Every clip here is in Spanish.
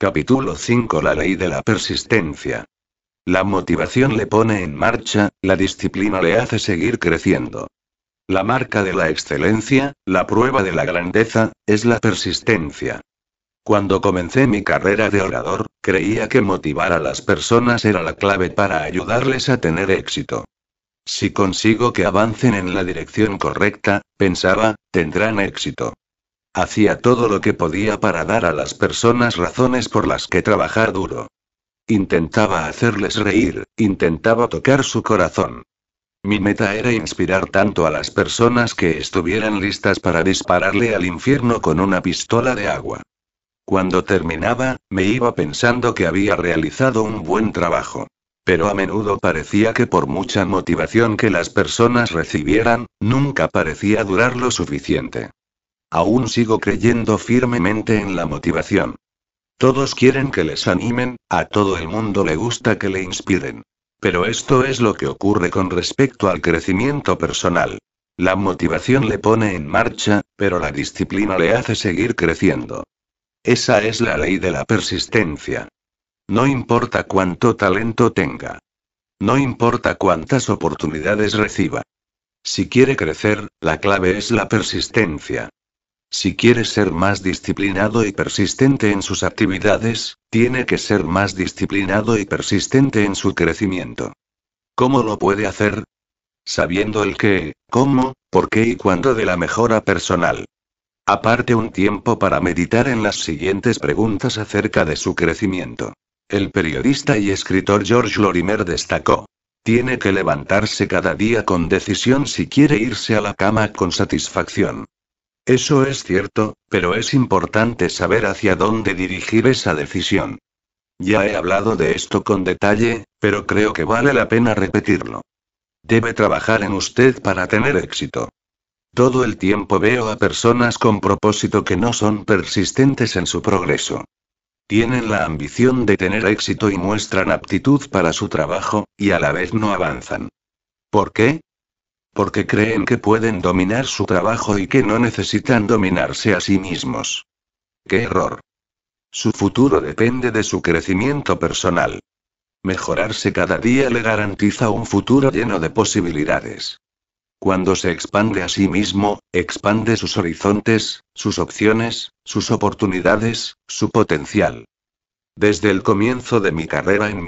Capítulo 5. La ley de la persistencia. La motivación le pone en marcha, la disciplina le hace seguir creciendo. La marca de la excelencia, la prueba de la grandeza, es la persistencia. Cuando comencé mi carrera de orador, creía que motivar a las personas era la clave para ayudarles a tener éxito. Si consigo que avancen en la dirección correcta, pensaba, tendrán éxito. Hacía todo lo que podía para dar a las personas razones por las que trabajar duro. Intentaba hacerles reír, intentaba tocar su corazón. Mi meta era inspirar tanto a las personas que estuvieran listas para dispararle al infierno con una pistola de agua. Cuando terminaba, me iba pensando que había realizado un buen trabajo. Pero a menudo parecía que por mucha motivación que las personas recibieran, nunca parecía durar lo suficiente. Aún sigo creyendo firmemente en la motivación. Todos quieren que les animen, a todo el mundo le gusta que le inspiren. Pero esto es lo que ocurre con respecto al crecimiento personal. La motivación le pone en marcha, pero la disciplina le hace seguir creciendo. Esa es la ley de la persistencia. No importa cuánto talento tenga. No importa cuántas oportunidades reciba. Si quiere crecer, la clave es la persistencia. Si quiere ser más disciplinado y persistente en sus actividades, tiene que ser más disciplinado y persistente en su crecimiento. ¿Cómo lo puede hacer? Sabiendo el qué, cómo, por qué y cuándo de la mejora personal. Aparte un tiempo para meditar en las siguientes preguntas acerca de su crecimiento. El periodista y escritor George Lorimer destacó: tiene que levantarse cada día con decisión si quiere irse a la cama con satisfacción. Eso es cierto, pero es importante saber hacia dónde dirigir esa decisión. Ya he hablado de esto con detalle, pero creo que vale la pena repetirlo. Debe trabajar en usted para tener éxito. Todo el tiempo veo a personas con propósito que no son persistentes en su progreso. Tienen la ambición de tener éxito y muestran aptitud para su trabajo, y a la vez no avanzan. ¿Por qué? Porque creen que pueden dominar su trabajo y que no necesitan dominarse a sí mismos. ¡Qué error! Su futuro depende de su crecimiento personal. Mejorarse cada día le garantiza un futuro lleno de posibilidades. Cuando se expande a sí mismo, expande sus horizontes, sus opciones, sus oportunidades, su potencial. Desde el comienzo de mi carrera en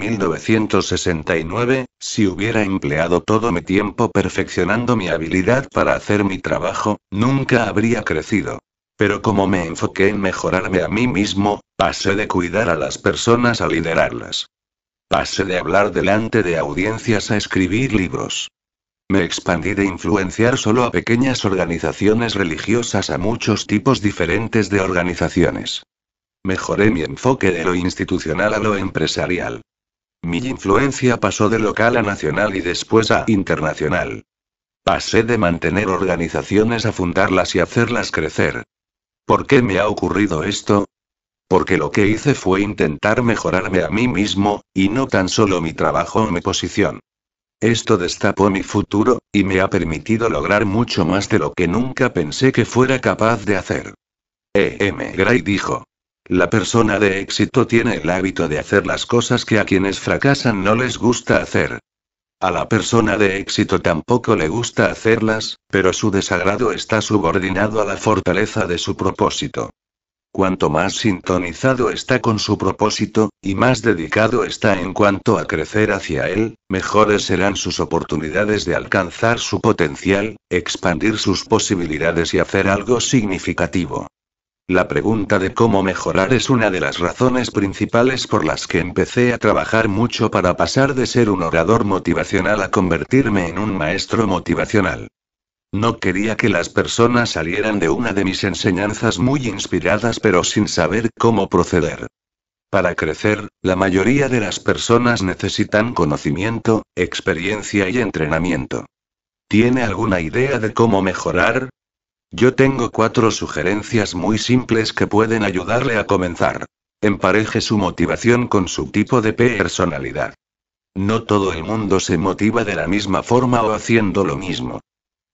1969, si hubiera empleado todo mi tiempo perfeccionando mi habilidad para hacer mi trabajo, nunca habría crecido. Pero como me enfoqué en mejorarme a mí mismo, pasé de cuidar a las personas a liderarlas. Pasé de hablar delante de audiencias a escribir libros. Me expandí de influenciar solo a pequeñas organizaciones religiosas a muchos tipos diferentes de organizaciones. Mejoré mi enfoque de lo institucional a lo empresarial. Mi influencia pasó de local a nacional y después a internacional. Pasé de mantener organizaciones a fundarlas y hacerlas crecer. ¿Por qué me ha ocurrido esto? Porque lo que hice fue intentar mejorarme a mí mismo, y no tan solo mi trabajo o mi posición. Esto destapó mi futuro, y me ha permitido lograr mucho más de lo que nunca pensé que fuera capaz de hacer. E.M. Gray dijo: la persona de éxito tiene el hábito de hacer las cosas que a quienes fracasan no les gusta hacer. A la persona de éxito tampoco le gusta hacerlas, pero su desagrado está subordinado a la fortaleza de su propósito. Cuanto más sintonizado está con su propósito, y más dedicado está en cuanto a crecer hacia él, mejores serán sus oportunidades de alcanzar su potencial, expandir sus posibilidades y hacer algo significativo. La pregunta de cómo mejorar es una de las razones principales por las que empecé a trabajar mucho para pasar de ser un orador motivacional a convertirme en un maestro motivacional. No quería que las personas salieran de una de mis enseñanzas muy inspiradas pero sin saber cómo proceder. Para crecer, la mayoría de las personas necesitan conocimiento, experiencia y entrenamiento. ¿Tiene alguna idea de cómo mejorar? Yo tengo 4 sugerencias muy simples que pueden ayudarle a comenzar. Empareje su motivación con su tipo de personalidad. No todo el mundo se motiva de la misma forma o haciendo lo mismo.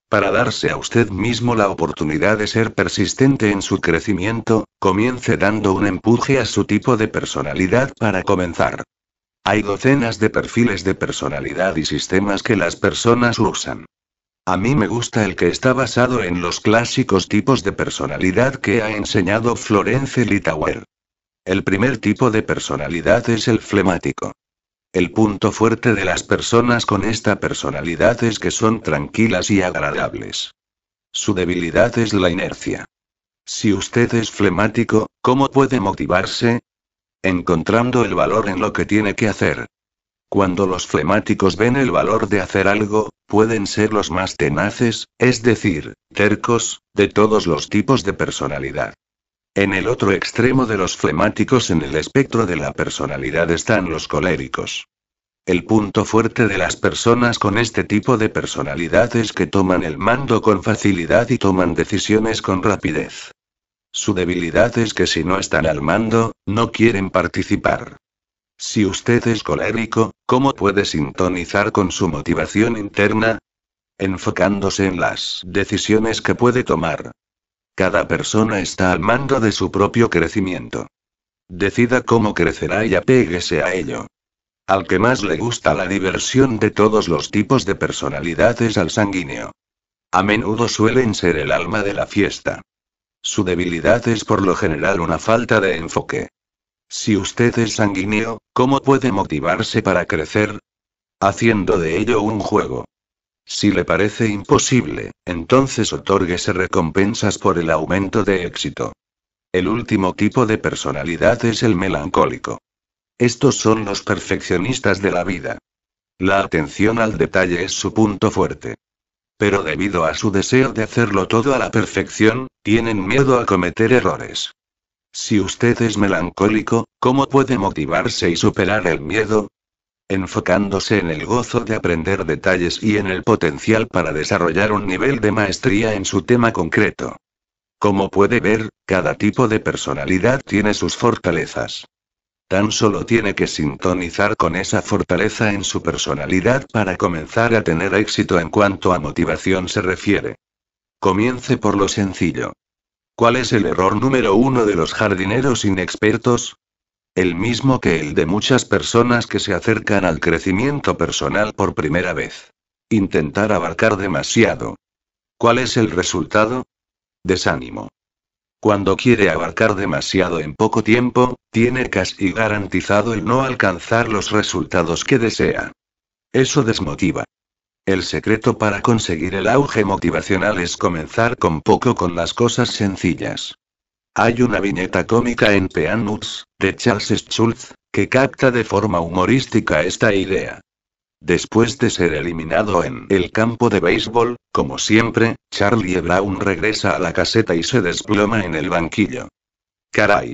Para darse a usted mismo la oportunidad de ser persistente en su crecimiento, comience dando un empuje a su tipo de personalidad para comenzar. Hay docenas de perfiles de personalidad y sistemas que las personas usan. A mí me gusta el que está basado en los clásicos tipos de personalidad que ha enseñado Florence Littauer. El primer tipo de personalidad es el flemático. El punto fuerte de las personas con esta personalidad es que son tranquilas y agradables. Su debilidad es la inercia. Si usted es flemático, ¿cómo puede motivarse? Encontrando el valor en lo que tiene que hacer. Cuando los flemáticos ven el valor de hacer algo, pueden ser los más tenaces, es decir, tercos, de todos los tipos de personalidad. En el otro extremo de los flemáticos en el espectro de la personalidad están los coléricos. El punto fuerte de las personas con este tipo de personalidad es que toman el mando con facilidad y toman decisiones con rapidez. Su debilidad es que si no están al mando, no quieren participar. Si usted es colérico, ¿cómo puede sintonizar con su motivación interna? Enfocándose en las decisiones que puede tomar. Cada persona está al mando de su propio crecimiento. Decida cómo crecerá y apéguese a ello. Al que más le gusta la diversión de todos los tipos de personalidad es al sanguíneo. A menudo suelen ser el alma de la fiesta. Su debilidad es por lo general una falta de enfoque. Si usted es sanguíneo, ¿cómo puede motivarse para crecer? Haciendo de ello un juego. Si le parece imposible, entonces otórguese recompensas por el aumento de éxito. El último tipo de personalidad es el melancólico. Estos son los perfeccionistas de la vida. La atención al detalle es su punto fuerte. Pero debido a su deseo de hacerlo todo a la perfección, tienen miedo a cometer errores. Si usted es melancólico, ¿cómo puede motivarse y superar el miedo? Enfocándose en el gozo de aprender detalles y en el potencial para desarrollar un nivel de maestría en su tema concreto. Como puede ver, cada tipo de personalidad tiene sus fortalezas. Tan solo tiene que sintonizar con esa fortaleza en su personalidad para comenzar a tener éxito en cuanto a motivación se refiere. Comience por lo sencillo. ¿Cuál es el error número 1 de los jardineros inexpertos? El mismo que el de muchas personas que se acercan al crecimiento personal por primera vez. Intentar abarcar demasiado. ¿Cuál es el resultado? Desánimo. Cuando quiere abarcar demasiado en poco tiempo, tiene casi garantizado el no alcanzar los resultados que desea. Eso desmotiva. El secreto para conseguir el auge motivacional es comenzar con poco con las cosas sencillas. Hay una viñeta cómica en Peanuts, de Charles Schulz, que capta de forma humorística esta idea. Después de ser eliminado en el campo de béisbol, como siempre, Charlie Brown regresa a la caseta y se desploma en el banquillo. ¡Caray!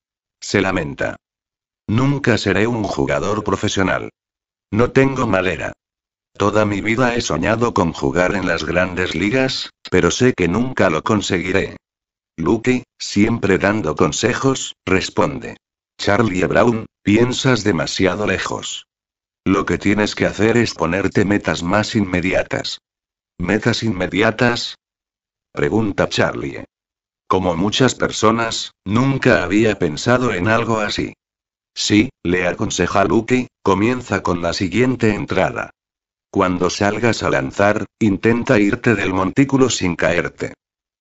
Se lamenta. Nunca seré un jugador profesional. No tengo madera. Toda mi vida he soñado con jugar en las grandes ligas, pero sé que nunca lo conseguiré. Lucky, siempre dando consejos, responde. Charlie Brown, piensas demasiado lejos. Lo que tienes que hacer es ponerte metas más inmediatas. ¿Metas inmediatas? Pregunta Charlie. Como muchas personas, nunca había pensado en algo así. Sí, le aconseja Lucky, comienza con la siguiente entrada. Cuando salgas a lanzar, intenta irte del montículo sin caerte.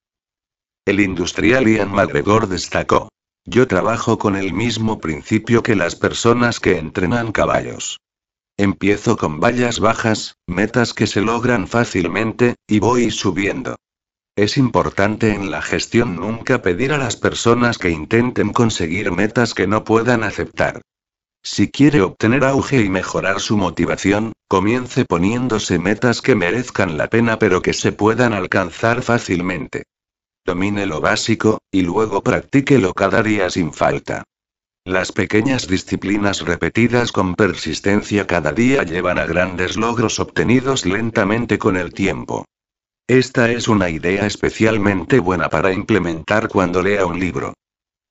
El industrial Ian McGregor destacó. Yo trabajo con el mismo principio que las personas que entrenan caballos. Empiezo con vallas bajas, metas que se logran fácilmente, y voy subiendo. Es importante en la gestión nunca pedir a las personas que intenten conseguir metas que no puedan aceptar. Si quiere obtener auge y mejorar su motivación, comience poniéndose metas que merezcan la pena pero que se puedan alcanzar fácilmente. Domine lo básico, y luego practíquelo cada día sin falta. Las pequeñas disciplinas repetidas con persistencia cada día llevan a grandes logros obtenidos lentamente con el tiempo. Esta es una idea especialmente buena para implementar cuando lea un libro.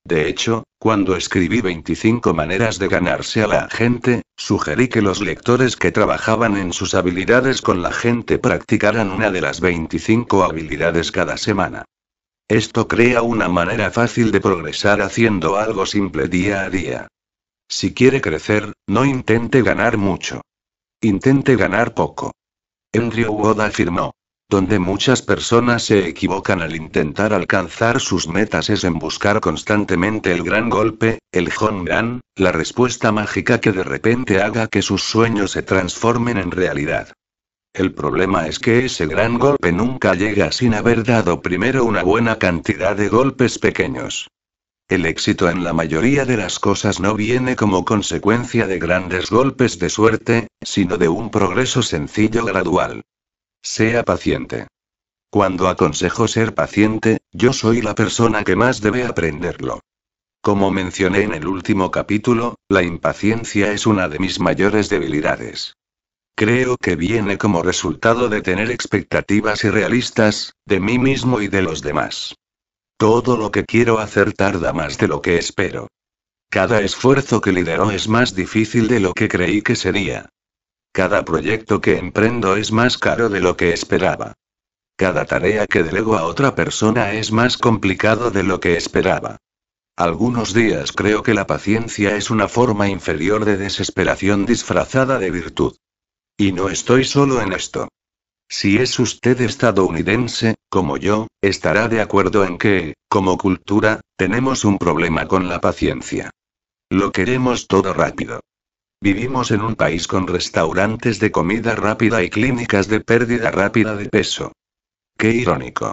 De hecho, cuando escribí 25 maneras de ganarse a la gente, sugerí que los lectores que trabajaban en sus habilidades con la gente practicaran una de las 25 habilidades cada semana. Esto crea una manera fácil de progresar haciendo algo simple día a día. Si quiere crecer, no intente ganar mucho. Intente ganar poco. Andrew Wood afirmó. Donde muchas personas se equivocan al intentar alcanzar sus metas es en buscar constantemente el gran golpe, el home run, la respuesta mágica que de repente haga que sus sueños se transformen en realidad. El problema es que ese gran golpe nunca llega sin haber dado primero una buena cantidad de golpes pequeños. El éxito en la mayoría de las cosas no viene como consecuencia de grandes golpes de suerte, sino de un progreso sencillo gradual. Sea paciente. Cuando aconsejo ser paciente, yo soy la persona que más debe aprenderlo. Como mencioné en el último capítulo, la impaciencia es una de mis mayores debilidades. Creo que viene como resultado de tener expectativas irrealistas, de mí mismo y de los demás. Todo lo que quiero hacer tarda más de lo que espero. Cada esfuerzo que lidero es más difícil de lo que creí que sería. Cada proyecto que emprendo es más caro de lo que esperaba. Cada tarea que delego a otra persona es más complicado de lo que esperaba. Algunos días creo que la paciencia es una forma inferior de desesperación disfrazada de virtud. Y no estoy solo en esto. Si es usted estadounidense, como yo, estará de acuerdo en que, como cultura, tenemos un problema con la paciencia. Lo queremos todo rápido. Vivimos en un país con restaurantes de comida rápida y clínicas de pérdida rápida de peso. Qué irónico.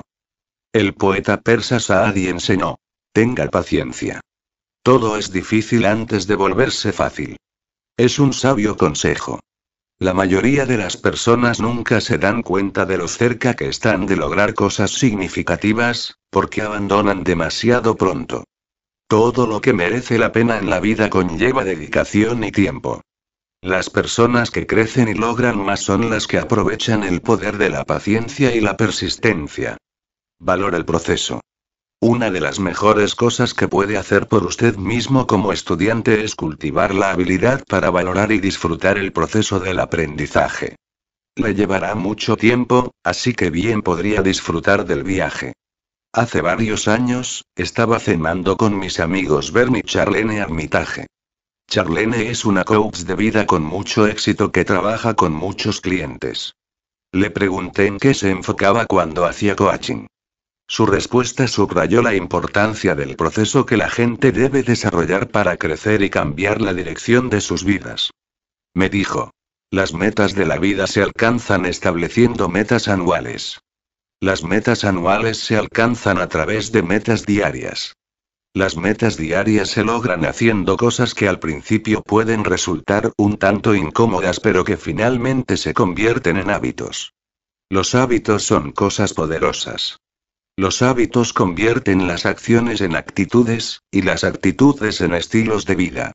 El poeta persa Saadi enseñó: tenga paciencia. Todo es difícil antes de volverse fácil. Es un sabio consejo. La mayoría de las personas nunca se dan cuenta de lo cerca que están de lograr cosas significativas, porque abandonan demasiado pronto. Todo lo que merece la pena en la vida conlleva dedicación y tiempo. Las personas que crecen y logran más son las que aprovechan el poder de la paciencia y la persistencia. Valora el proceso. Una de las mejores cosas que puede hacer por usted mismo como estudiante es cultivar la habilidad para valorar y disfrutar el proceso del aprendizaje. Le llevará mucho tiempo, así que bien podría disfrutar del viaje. Hace varios años, estaba cenando con mis amigos Bernie y Charlene Armitage. Charlene es una coach de vida con mucho éxito que trabaja con muchos clientes. Le pregunté en qué se enfocaba cuando hacía coaching. Su respuesta subrayó la importancia del proceso que la gente debe desarrollar para crecer y cambiar la dirección de sus vidas. Me dijo: las metas de la vida se alcanzan estableciendo metas anuales. Las metas anuales se alcanzan a través de metas diarias. Las metas diarias se logran haciendo cosas que al principio pueden resultar un tanto incómodas pero que finalmente se convierten en hábitos. Los hábitos son cosas poderosas. Los hábitos convierten las acciones en actitudes, y las actitudes en estilos de vida.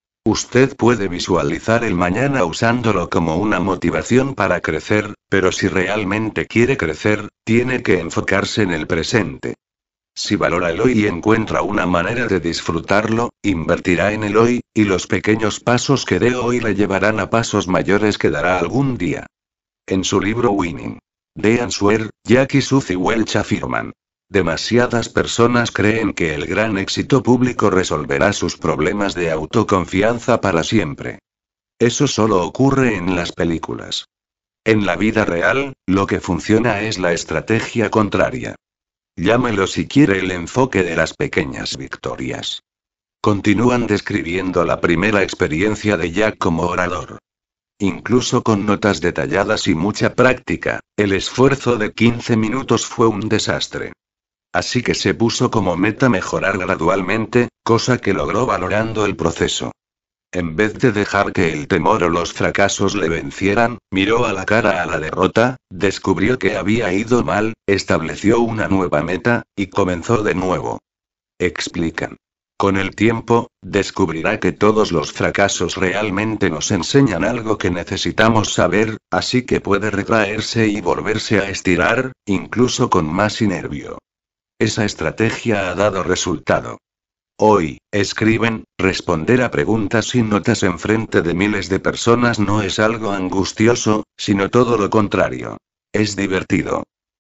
Usted puede visualizar el mañana usándolo como una motivación para crecer, pero si realmente quiere crecer, tiene que enfocarse en el presente. Si valora el hoy y encuentra una manera de disfrutarlo, invertirá en el hoy, y los pequeños pasos que dé hoy le llevarán a pasos mayores que dará algún día. En su libro Winning the Answer, Jackie Suzy Welch afirman: demasiadas personas creen que el gran éxito público resolverá sus problemas de autoconfianza para siempre. Eso solo ocurre en las películas. En la vida real, lo que funciona es la estrategia contraria. Llámelo si quiere el enfoque de las pequeñas victorias. Continúan describiendo la primera experiencia de Jack como orador. Incluso con notas detalladas y mucha práctica, el esfuerzo de 15 minutos fue un desastre. Así que se puso como meta mejorar gradualmente, cosa que logró valorando el proceso. En vez de dejar que el temor o los fracasos le vencieran, miró a la cara a la derrota, descubrió que había ido mal, estableció una nueva meta, y comenzó de nuevo. Explican. Con el tiempo, descubrirá que todos los fracasos realmente nos enseñan algo que necesitamos saber, así que puede retraerse y volverse a estirar, incluso con más nervio. Esa estrategia ha dado resultado. Hoy, escriben, responder a preguntas sin notas enfrente de miles de personas no es algo angustioso, sino todo lo contrario. Es divertido.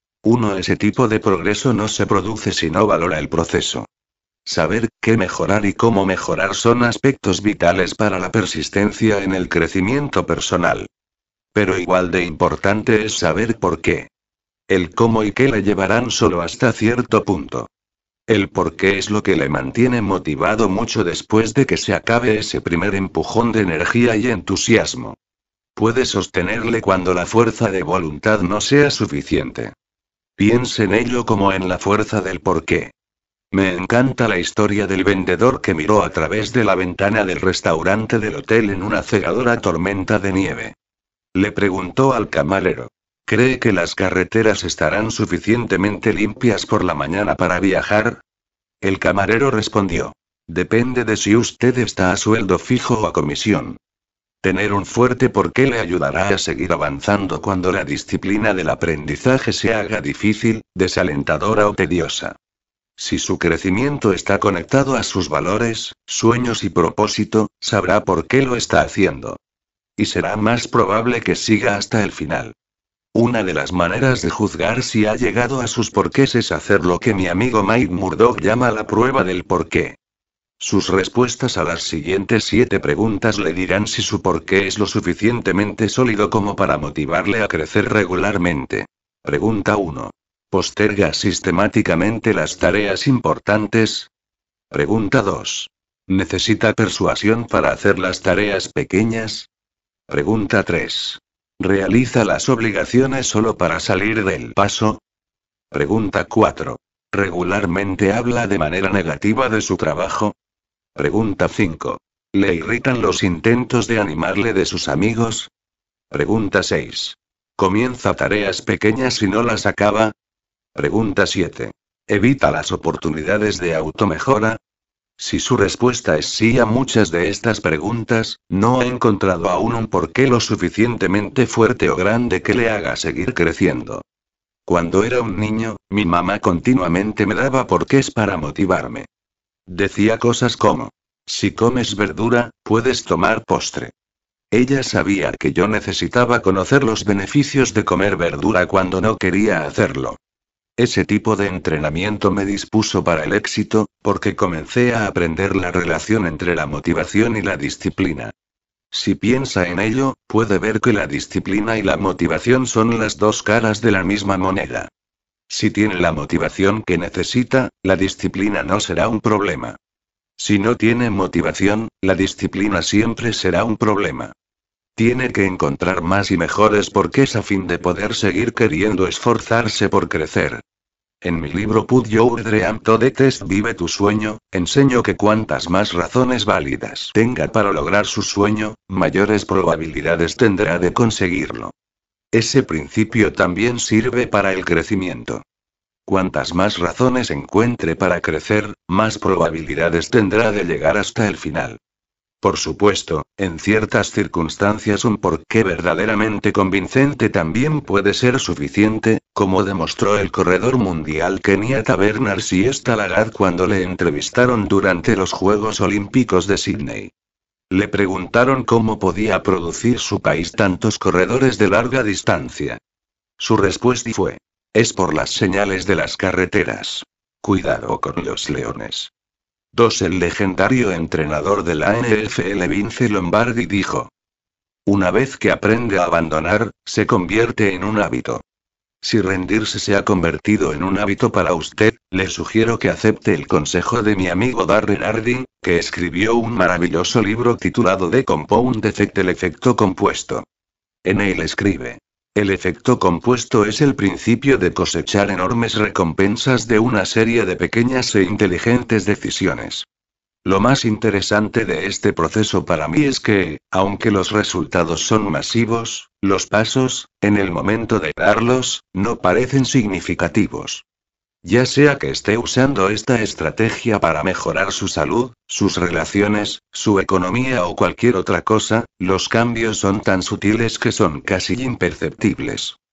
Ese tipo de progreso no se produce si no valora el proceso. Saber qué mejorar y cómo mejorar son aspectos vitales para la persistencia en el crecimiento personal. Pero igual de importante es saber por qué. El cómo y qué le llevarán solo hasta cierto punto. El por qué es lo que le mantiene motivado mucho después de que se acabe ese primer empujón de energía y entusiasmo. Puede sostenerle cuando la fuerza de voluntad no sea suficiente. Piense en ello como en la fuerza del por qué. Me encanta la historia del vendedor que miró a través de la ventana del restaurante del hotel en una cegadora tormenta de nieve. Le preguntó al camarero: ¿cree que las carreteras estarán suficientemente limpias por la mañana para viajar? El camarero respondió: depende de si usted está a sueldo fijo o a comisión. Tener un fuerte porqué le ayudará a seguir avanzando cuando la disciplina del aprendizaje se haga difícil, desalentadora o tediosa. Si su crecimiento está conectado a sus valores, sueños y propósito, sabrá por qué lo está haciendo. Y será más probable que siga hasta el final. Una de las maneras de juzgar si ha llegado a sus porqués es hacer lo que mi amigo Mike Murdock llama la prueba del porqué. Sus respuestas a las siguientes 7 preguntas le dirán si su porqué es lo suficientemente sólido como para motivarle a crecer regularmente. Pregunta 1. ¿Posterga sistemáticamente las tareas importantes? Pregunta 2. ¿Necesita persuasión para hacer las tareas pequeñas? Pregunta 3. ¿Realiza las obligaciones solo para salir del paso? Pregunta 4. ¿Regularmente habla de manera negativa de su trabajo? Pregunta 5. ¿Le irritan los intentos de animarle de sus amigos? Pregunta 6. ¿Comienza tareas pequeñas y no las acaba? Pregunta 7. ¿Evita las oportunidades de automejora? Si su respuesta es sí a muchas de estas preguntas, no ha encontrado aún un porqué lo suficientemente fuerte o grande que le haga seguir creciendo. Cuando era un niño, mi mamá continuamente me daba porqués para motivarme. Decía cosas como: si comes verdura, puedes tomar postre. Ella sabía que yo necesitaba conocer los beneficios de comer verdura cuando no quería hacerlo. Ese tipo de entrenamiento me dispuso para el éxito, porque comencé a aprender la relación entre la motivación y la disciplina. Si piensa en ello, puede ver que la disciplina y la motivación son las dos caras de la misma moneda. Si tiene la motivación que necesita, la disciplina no será un problema. Si no tiene motivación, la disciplina siempre será un problema. Tiene que encontrar más y mejores porqués a fin de poder seguir queriendo esforzarse por crecer. En mi libro Put Your Dream to the Test, Vive tu sueño, enseño que cuantas más razones válidas tenga para lograr su sueño, mayores probabilidades tendrá de conseguirlo. Ese principio también sirve para el crecimiento. Cuantas más razones encuentre para crecer, más probabilidades tendrá de llegar hasta el final. Por supuesto, en ciertas circunstancias un porqué verdaderamente convincente también puede ser suficiente, como demostró el corredor mundial Kenyatta Bernard Siesta Lagat cuando le entrevistaron durante los Juegos Olímpicos de Sydney. Le preguntaron cómo podía producir su país tantos corredores de larga distancia. Su respuesta fue: es por las señales de las carreteras. Cuidado con los leones. 2. El legendario entrenador de la NFL Vince Lombardi dijo: una vez que aprende a abandonar, se convierte en un hábito. Si rendirse se ha convertido en un hábito para usted, le sugiero que acepte el consejo de mi amigo Darren Hardy, que escribió un maravilloso libro titulado The Compound Effect, el efecto compuesto. En él escribe: el efecto compuesto es el principio de cosechar enormes recompensas de una serie de pequeñas e inteligentes decisiones. Lo más interesante de este proceso para mí es que, aunque los resultados son masivos, los pasos, en el momento de darlos, no parecen significativos. Ya sea que esté usando esta estrategia para mejorar su salud, sus relaciones, su economía o cualquier otra cosa, los cambios son tan sutiles que son casi imperceptibles.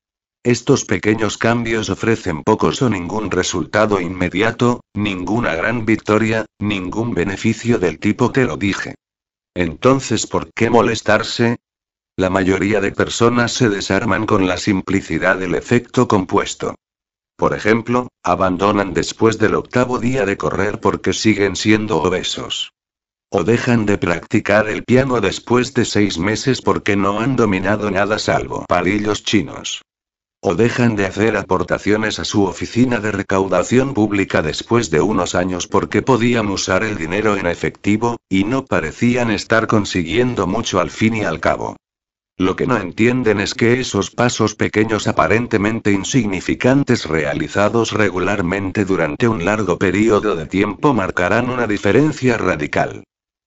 Estos pequeños cambios ofrecen pocos o ningún resultado inmediato, ninguna gran victoria, ningún beneficio del tipo te lo dije. Entonces, ¿por qué molestarse? La mayoría de personas se desarman con la simplicidad del efecto compuesto. Por ejemplo, abandonan después del 8.º día de correr porque siguen siendo obesos. O dejan de practicar el piano después de 6 meses porque no han dominado nada salvo palillos chinos. O dejan de hacer aportaciones a su oficina de recaudación pública después de unos años porque podían usar el dinero en efectivo, y no parecían estar consiguiendo mucho al fin y al cabo. Lo que no entienden es que esos pasos pequeños aparentemente insignificantes realizados regularmente durante un largo periodo de tiempo marcarán una diferencia radical.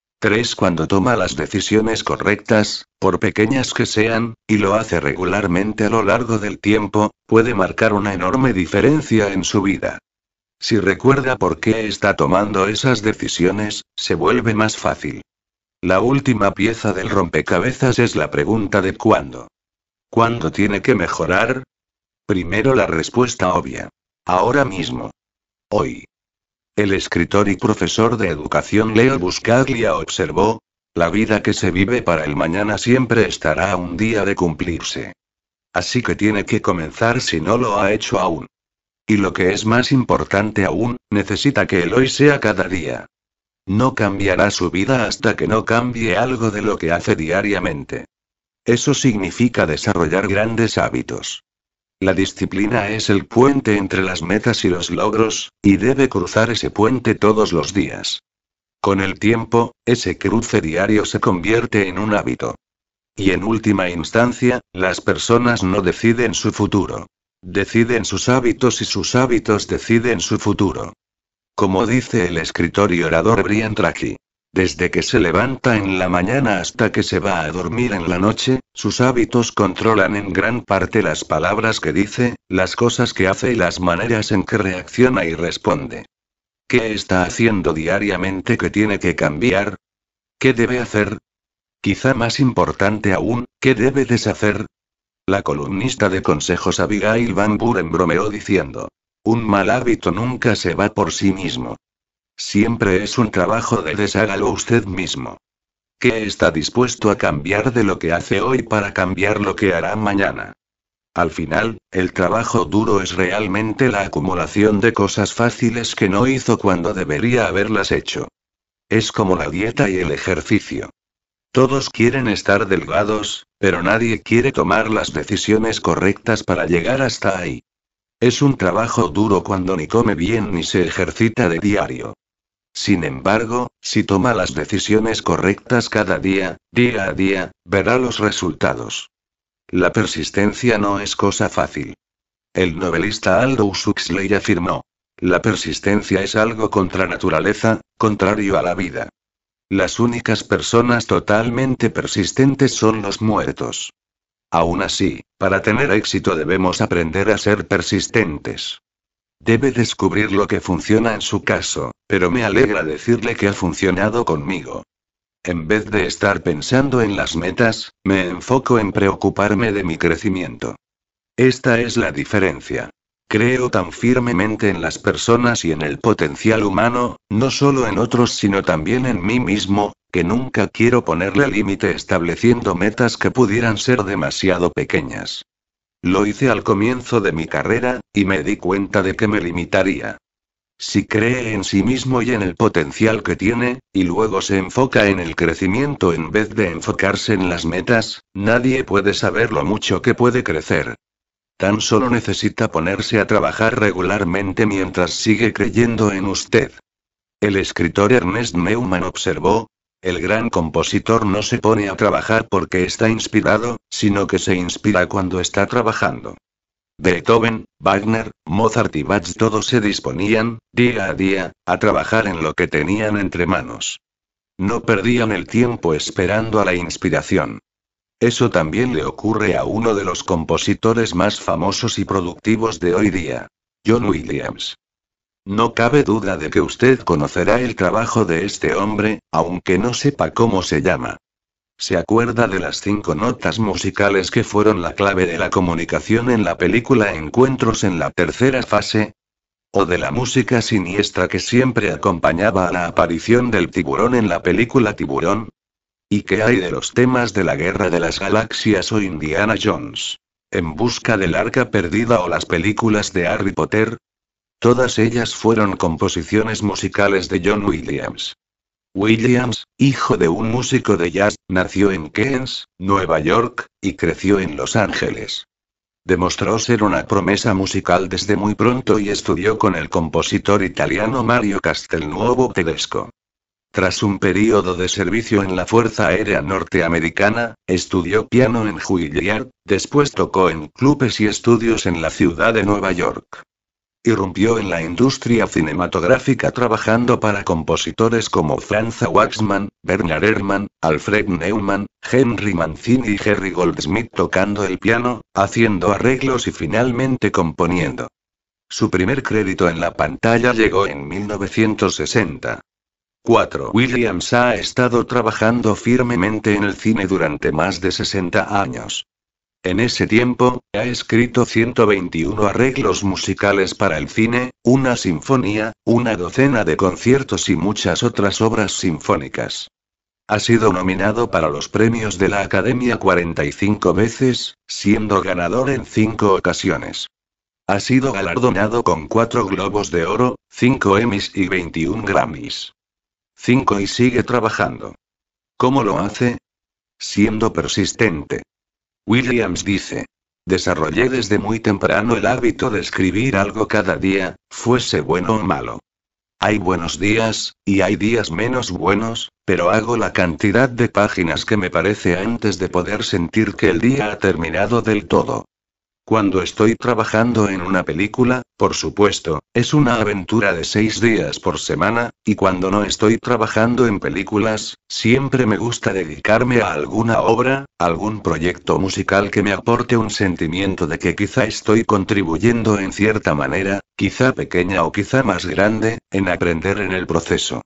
3. Cuando toma las decisiones correctas, por pequeñas que sean, y lo hace regularmente a lo largo del tiempo, puede marcar una enorme diferencia en su vida. Si recuerda por qué está tomando esas decisiones, se vuelve más fácil. La última pieza del rompecabezas es la pregunta de ¿cuándo? ¿Cuándo tiene que mejorar? Primero la respuesta obvia. Ahora mismo. Hoy. El escritor y profesor de educación Leo Buscaglia observó: la vida que se vive para el mañana siempre estará a un día de cumplirse. Así que tiene que comenzar si no lo ha hecho aún. Y lo que es más importante aún, necesita que el hoy sea cada día. No cambiará su vida hasta que no cambie algo de lo que hace diariamente. Eso significa desarrollar grandes hábitos. La disciplina es el puente entre las metas y los logros, y debe cruzar ese puente todos los días. Con el tiempo, ese cruce diario se convierte en un hábito. Y en última instancia, las personas no deciden su futuro. Deciden sus hábitos y sus hábitos deciden su futuro. Como dice el escritor y orador Brian Tracy, desde que se levanta en la mañana hasta que se va a dormir en la noche, sus hábitos controlan en gran parte las palabras que dice, las cosas que hace y las maneras en que reacciona y responde. ¿Qué está haciendo diariamente que tiene que cambiar? ¿Qué debe hacer? Quizá más importante aún, ¿qué debe deshacer? La columnista de consejos Abigail Van Buren bromeó diciendo: un mal hábito nunca se va por sí mismo. Siempre es un trabajo de deshágalo usted mismo. ¿Qué está dispuesto a cambiar de lo que hace hoy para cambiar lo que hará mañana? Al final, el trabajo duro es realmente la acumulación de cosas fáciles que no hizo cuando debería haberlas hecho. Es como la dieta y el ejercicio. Todos quieren estar delgados, pero nadie quiere tomar las decisiones correctas para llegar hasta ahí. Es un trabajo duro cuando ni come bien ni se ejercita de diario. Sin embargo, si toma las decisiones correctas cada día, día a día, verá los resultados. La persistencia no es cosa fácil. El novelista Aldous Huxley afirmó: la persistencia es algo contra naturaleza, contrario a la vida. Las únicas personas totalmente persistentes son los muertos. Aún así, para tener éxito debemos aprender a ser persistentes. Debe descubrir lo que funciona en su caso, pero me alegra decirle que ha funcionado conmigo. En vez de estar pensando en las metas, me enfoco en preocuparme de mi crecimiento. Esta es la diferencia. Creo tan firmemente en las personas y en el potencial humano, no solo en otros sino también en mí mismo, que nunca quiero ponerle límite estableciendo metas que pudieran ser demasiado pequeñas. Lo hice al comienzo de mi carrera, y me di cuenta de que me limitaría. Si cree en sí mismo y en el potencial que tiene, y luego se enfoca en el crecimiento en vez de enfocarse en las metas, nadie puede saber lo mucho que puede crecer. Tan solo necesita ponerse a trabajar regularmente mientras sigue creyendo en usted. El escritor Ernest Neumann observó: el gran compositor no se pone a trabajar porque está inspirado, sino que se inspira cuando está trabajando. Beethoven, Wagner, Mozart y Bach todos se disponían, día a día, a trabajar en lo que tenían entre manos. No perdían el tiempo esperando a la inspiración. Eso también le ocurre a uno de los compositores más famosos y productivos de hoy día, John Williams. No cabe duda de que usted conocerá el trabajo de este hombre, aunque no sepa cómo se llama. ¿Se acuerda de las 5 notas musicales que fueron la clave de la comunicación en la película Encuentros en la tercera fase? ¿O de la música siniestra que siempre acompañaba a la aparición del tiburón en la película Tiburón? ¿Y qué hay de los temas de la Guerra de las Galaxias o Indiana Jones? ¿En busca del arca perdida o las películas de Harry Potter? Todas ellas fueron composiciones musicales de John Williams. Williams, hijo de un músico de jazz, nació en Queens, Nueva York, y creció en Los Ángeles. Demostró ser una promesa musical desde muy pronto y estudió con el compositor italiano Mario Castelnuovo Tedesco. Tras un período de servicio en la Fuerza Aérea Norteamericana, estudió piano en Juilliard, después tocó en clubes y estudios en la ciudad de Nueva York. Irrumpió en la industria cinematográfica trabajando para compositores como Franz Waxman, Bernard Herrmann, Alfred Neumann, Henry Mancini y Jerry Goldsmith, tocando el piano, haciendo arreglos y finalmente componiendo. Su primer crédito en la pantalla llegó en 1960. 4. Williams ha estado trabajando firmemente en el cine durante más de 60 años. En ese tiempo, ha escrito 121 arreglos musicales para el cine, una sinfonía, una docena de conciertos y muchas otras obras sinfónicas. Ha sido nominado para los premios de la Academia 45 veces, siendo ganador en 5 ocasiones. Ha sido galardonado con 4 Globos de Oro, 5 Emmys y 21 Grammys. 5 y sigue trabajando. ¿Cómo lo hace? Siendo persistente. Williams dice: desarrollé desde muy temprano el hábito de escribir algo cada día, fuese bueno o malo. Hay buenos días, y hay días menos buenos, pero hago la cantidad de páginas que me parece antes de poder sentir que el día ha terminado del todo. Cuando estoy trabajando en una película, por supuesto, es una aventura de 6 días por semana, y cuando no estoy trabajando en películas, siempre me gusta dedicarme a alguna obra, algún proyecto musical que me aporte un sentimiento de que quizá estoy contribuyendo en cierta manera, quizá pequeña o quizá más grande, en aprender en el proceso.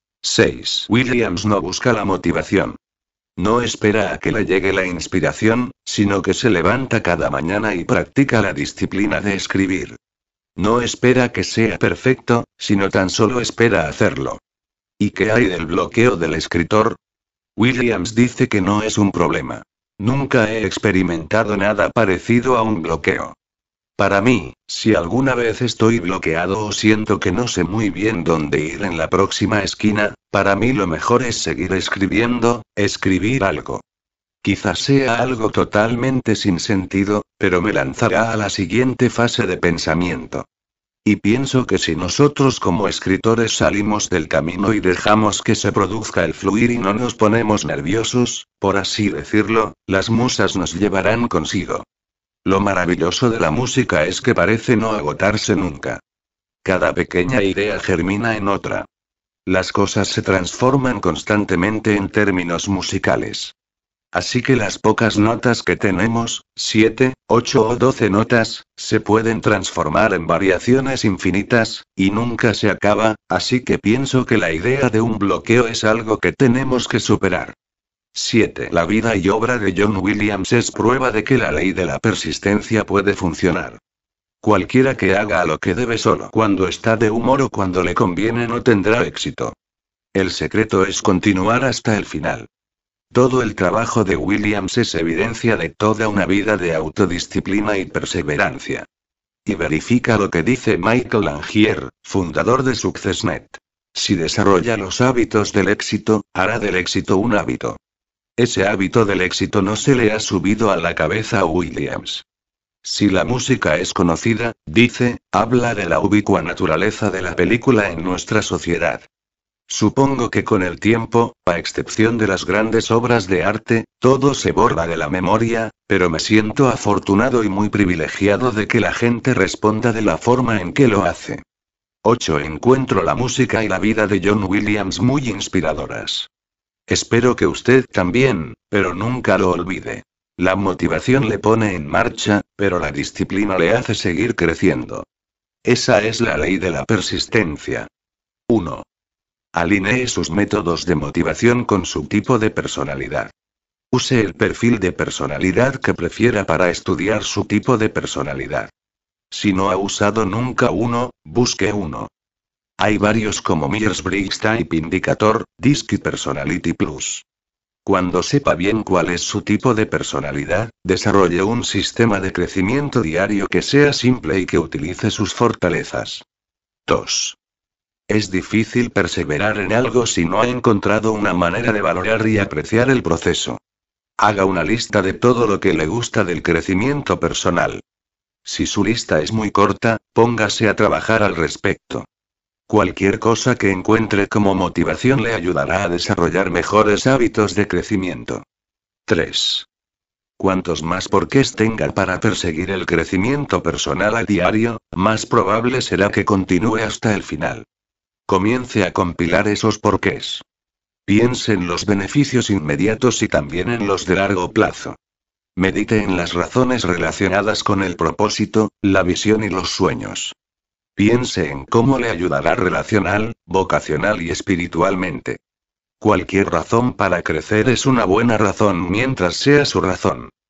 6. Williams no busca la motivación. No espera a que le llegue la inspiración, sino que se levanta cada mañana y practica la disciplina de escribir. No espera que sea perfecto, sino tan solo espera hacerlo. ¿Y qué hay del bloqueo del escritor? Williams dice que no es un problema. Nunca he experimentado nada parecido a un bloqueo. Para mí, si alguna vez estoy bloqueado o siento que no sé muy bien dónde ir en la próxima esquina, para mí lo mejor es seguir escribiendo, escribir algo. Quizás sea algo totalmente sin sentido, pero me lanzará a la siguiente fase de pensamiento. Y pienso que si nosotros como escritores salimos del camino y dejamos que se produzca el fluir y no nos ponemos nerviosos, por así decirlo, las musas nos llevarán consigo. Lo maravilloso de la música es que parece no agotarse nunca. Cada pequeña idea germina en otra. Las cosas se transforman constantemente en términos musicales. Así que las pocas notas que tenemos, 7, 8 o 12 notas, se pueden transformar en variaciones infinitas, y nunca se acaba, así que pienso que la idea de un bloqueo es algo que tenemos que superar. 7. La vida y obra de John Williams es prueba de que la ley de la persistencia puede funcionar. Cualquiera que haga lo que debe solo cuando está de humor o cuando le conviene no tendrá éxito. El secreto es continuar hasta el final. Todo el trabajo de Williams es evidencia de toda una vida de autodisciplina y perseverancia. Y verifica lo que dice Michael Angier, fundador de SuccessNet. Si desarrolla los hábitos del éxito, hará del éxito un hábito. Ese hábito del éxito no se le ha subido a la cabeza a Williams. Si la música es conocida, dice, habla de la ubicua naturaleza de la película en nuestra sociedad. Supongo que con el tiempo, a excepción de las grandes obras de arte, todo se borra de la memoria, pero me siento afortunado y muy privilegiado de que la gente responda de la forma en que lo hace. 8. Encuentro la música y la vida de John Williams muy inspiradoras. Espero que usted también, pero nunca lo olvide. La motivación le pone en marcha, pero la disciplina le hace seguir creciendo. Esa es la ley de la persistencia. 1. Alinee sus métodos de motivación con su tipo de personalidad. Use el perfil de personalidad que prefiera para estudiar su tipo de personalidad. Si no ha usado nunca uno, busque uno. Hay varios como Myers-Briggs Type Indicator, DISC y Personality Plus. Cuando sepa bien cuál es su tipo de personalidad, desarrolle un sistema de crecimiento diario que sea simple y que utilice sus fortalezas. 2. Es difícil perseverar en algo si no ha encontrado una manera de valorar y apreciar el proceso. Haga una lista de todo lo que le gusta del crecimiento personal. Si su lista es muy corta, póngase a trabajar al respecto. Cualquier cosa que encuentre como motivación le ayudará a desarrollar mejores hábitos de crecimiento. 3. Cuantos más porqués tenga para perseguir el crecimiento personal a diario, más probable será que continúe hasta el final. Comience a compilar esos porqués. Piense en los beneficios inmediatos y también en los de largo plazo. Medite en las razones relacionadas con el propósito, la visión y los sueños. Piense en cómo le ayudará relacional, vocacional y espiritualmente. Cualquier razón para crecer es una buena razón mientras sea su razón.